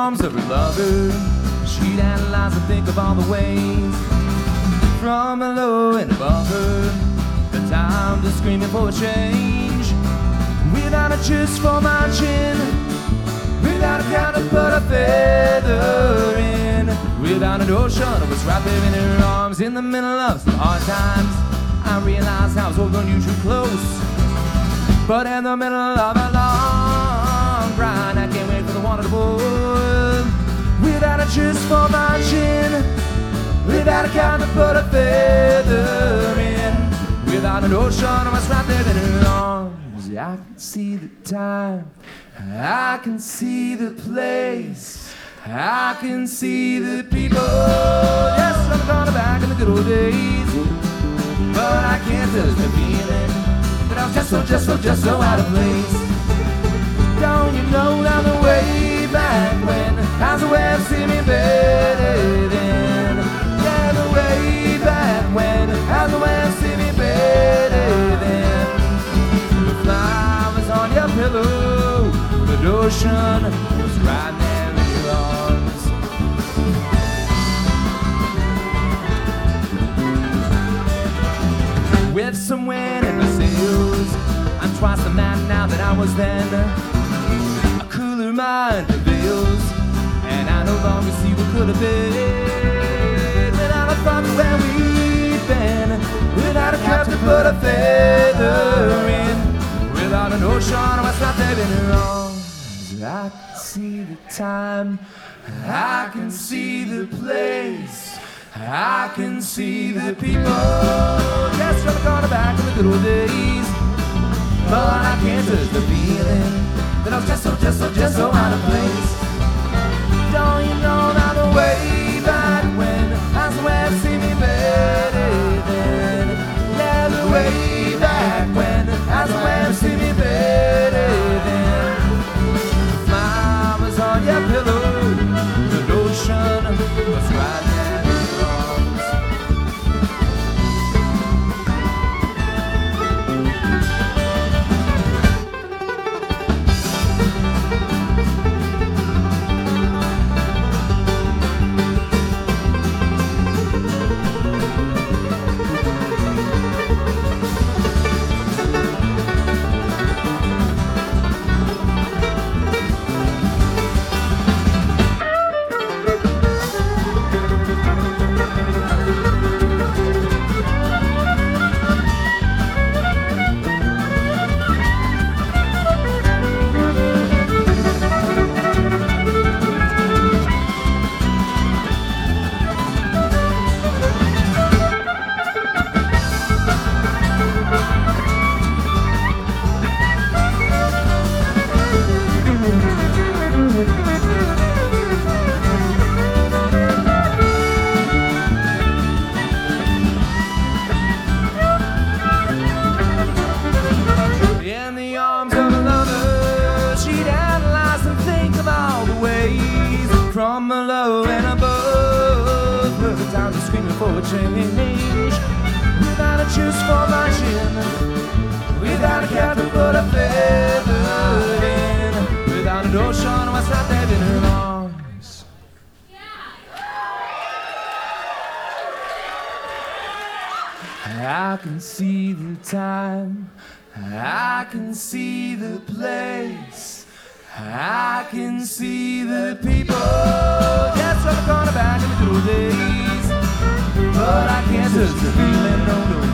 arms of her lover, she'd analyze and think of all the ways from below and above her. The time to screaming for a change, without a just for my chin, without a count to put a feather in, without an ocean of what's right there in her arms. In the middle of some hard times, I realized I was holding you too close. But in the middle of a long grind, I can't wait for the water to boil, without a just for my chin, without a count to put a feather in, without an ocean of what's right there in her arms. I can see the time, I can see the place, I can see the people. Yes, I'm gone back in the good old days, but I can't touch the feeling that I was just so out of place. Don't you know that the way back when I was a way of seeing me better then? Yeah, the way back when I was a way of seeing me better then. The flowers on your pillow, the ocean was right there in your arms. With some wind in my sails, I'm twice the man now that I was then. A cooler mind prevails, and I no longer see what could have been. Without a thought of where we've been, without a cap to put a feather in, without an ocean of what's not there in her arms. I can see the time, I can see the place, I can see the people. Yes, I'm gone back in the good old days, but I can't touch the feeling that I was just so out of place. Don't you know that the way back when I swear I've seen me better then? Yeah, the way back when I swear I've seen me better then. Flowers on your pillow, the ocean was right there in your arms. In the arms of a lover, she'd analyze and think of all the ways from below and above. Perfect time to screaming for a change, without a choose for my chin, without a cap to put a feather in, without an ocean of what's right there in her arms. I can see the time, I can see the place, I can see the people. Yes, I'm gone back in the good old days, but I can't touch the feeling, no, no.